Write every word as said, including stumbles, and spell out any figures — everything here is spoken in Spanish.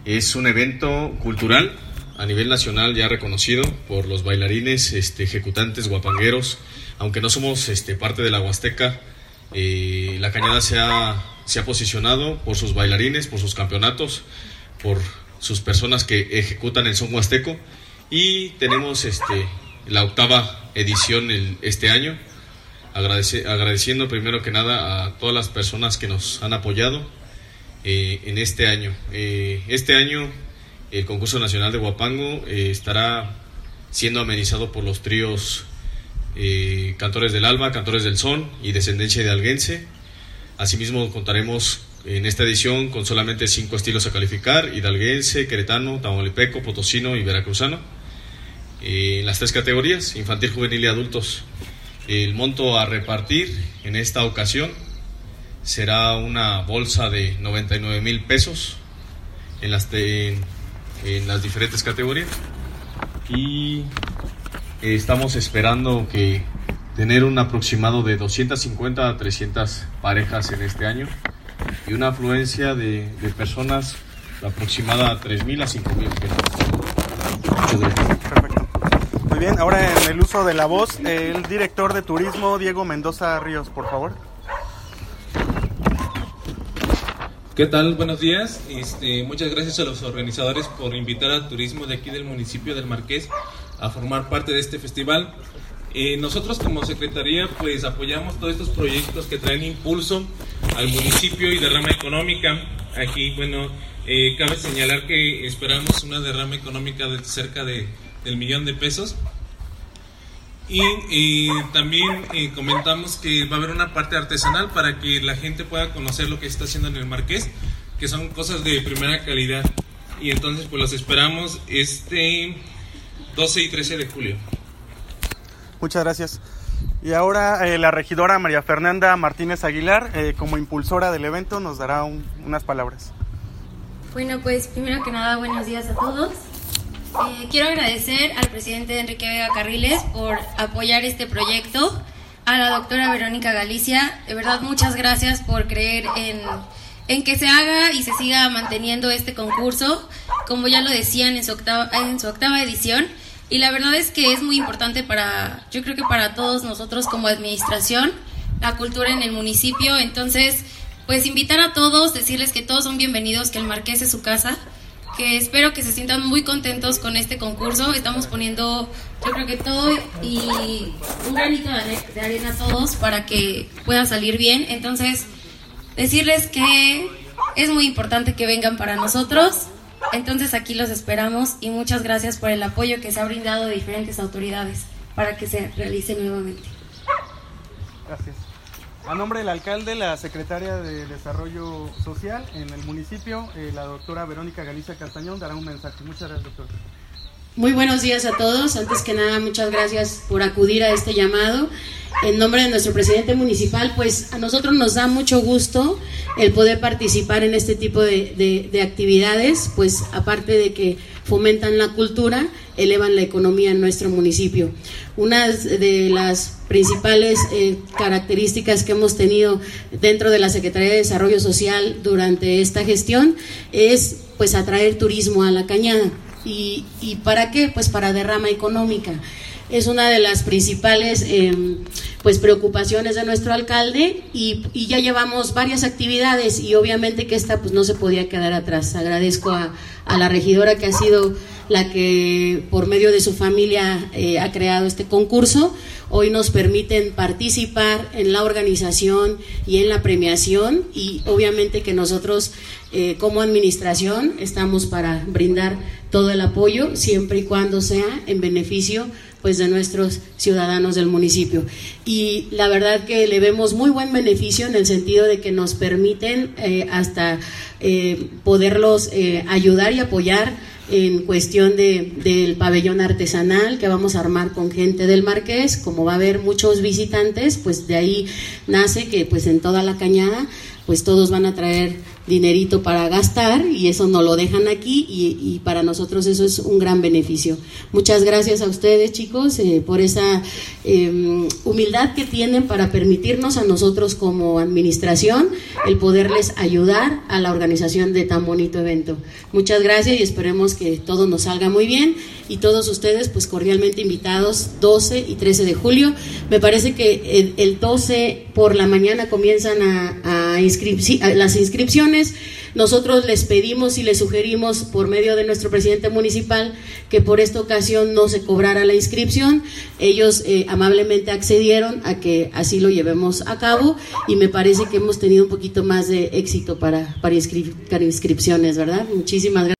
Es un evento cultural a nivel nacional ya reconocido por los bailarines, este, ejecutantes, guapangueros. Aunque no somos este, parte de la Huasteca, eh, la Cañada se ha, se ha posicionado por sus bailarines, por sus campeonatos, por sus personas que ejecutan el son huasteco, y tenemos este, la octava edición el, este año, Agradece, agradeciendo primero que nada a todas las personas que nos han apoyado eh, en este año. Eh, este año el concurso nacional de Huapango eh, estará siendo amenizado por los tríos eh, Cantores del Alba, Cantores del Son y Descendencia hidalguense. Asimismo contaremos en esta edición con solamente cinco estilos a calificar: hidalguense, queretano, tamaulipeco, potosino y veracruzano, eh, en las tres categorías, infantil, juvenil y adultos. El monto a repartir en esta ocasión será una bolsa de noventa y nueve mil pesos en las, de, en, en las diferentes categorías, y eh, estamos esperando que tener un aproximado de doscientas cincuenta a trescientas parejas en este año, y una afluencia de, de personas aproximada a tres mil a cinco mil pesos. Muchas gracias. Perfecto. Muy bien, ahora en el uso de la voz, el director de turismo, Diego Mendoza Ríos, por favor. ¿Qué tal? Buenos días. Este, muchas gracias a los organizadores por invitar al turismo de aquí del municipio del Marqués a formar parte de este festival. Eh, nosotros como Secretaría pues apoyamos todos estos proyectos que traen impulso al municipio y derrama económica. Aquí, bueno, eh, cabe señalar que esperamos una derrama económica de cerca de del millón de pesos, y eh, también eh, comentamos que va a haber una parte artesanal para que la gente pueda conocer lo que está haciendo en el Marqués, que son cosas de primera calidad, y entonces pues los esperamos este doce y trece de julio. Muchas gracias. Y ahora eh, la regidora María Fernanda Martínez Aguilar, eh, como impulsora del evento, nos dará un, unas palabras. Bueno, pues primero que nada, buenos días a todos. Eh, quiero agradecer al presidente Enrique Vega Carriles por apoyar este proyecto, a la doctora Verónica Galicia, de verdad muchas gracias por creer en, en que se haga y se siga manteniendo este concurso, como ya lo decían en su octava, en su octava edición, y la verdad es que es muy importante para, yo creo que para todos nosotros como administración, la cultura en el municipio. Entonces, pues invitar a todos, decirles que todos son bienvenidos, que el Marqués es su casa, que espero que se sientan muy contentos con este concurso. Estamos poniendo, yo creo que todo y un granito de arena a todos para que pueda salir bien. Entonces, decirles que es muy importante que vengan para nosotros. Entonces aquí los esperamos y muchas gracias por el apoyo que se ha brindado de diferentes autoridades para que se realice nuevamente. Gracias. A nombre del alcalde, la secretaria de Desarrollo Social en el municipio, eh, la doctora Verónica Galicia Castañón, dará un mensaje. Muchas gracias, doctora. Muy buenos días a todos. Antes que nada, muchas gracias por acudir a este llamado. En nombre de nuestro presidente municipal, pues a nosotros nos da mucho gusto el poder participar en este tipo de, de, de actividades, pues aparte de que fomentan la cultura, elevan la economía en nuestro municipio. Una de las principales eh, características que hemos tenido dentro de la Secretaría de Desarrollo Social durante esta gestión es pues atraer turismo a la Cañada. ¿Y, y para qué? Pues para derrama económica. Es una de las principales eh, pues preocupaciones de nuestro alcalde y, y ya llevamos varias actividades y obviamente que esta pues no se podía quedar atrás. Agradezco a, a la regidora que ha sido la que por medio de su familia eh, ha creado este concurso. Hoy nos permiten participar en la organización y en la premiación y obviamente que nosotros eh, como administración estamos para brindar todo el apoyo siempre y cuando sea en beneficio pues de nuestros ciudadanos del municipio. Y la verdad que le vemos muy buen beneficio en el sentido de que nos permiten eh, hasta eh, poderlos eh, ayudar y apoyar en cuestión de, del pabellón artesanal que vamos a armar con gente del Marqués. Como va a haber muchos visitantes, pues de ahí nace que pues en toda la Cañada pues todos van a traer dinerito para gastar y eso nos lo dejan aquí y, y para nosotros eso es un gran beneficio. Muchas gracias a ustedes, chicos, eh, por esa eh, humildad que tienen para permitirnos a nosotros como administración el poderles ayudar a la organización de tan bonito evento. Muchas gracias y esperemos que todo nos salga muy bien y todos ustedes pues cordialmente invitados doce y trece de julio. Me parece que el, el doce por la mañana comienzan a, a, inscrip- a las inscripciones. Nosotros les pedimos y les sugerimos por medio de nuestro presidente municipal que por esta ocasión no se cobrara la inscripción. Ellos eh, amablemente accedieron a que así lo llevemos a cabo y me parece que hemos tenido un poquito más de éxito para, para, inscri- para inscripciones, ¿verdad? Muchísimas gracias.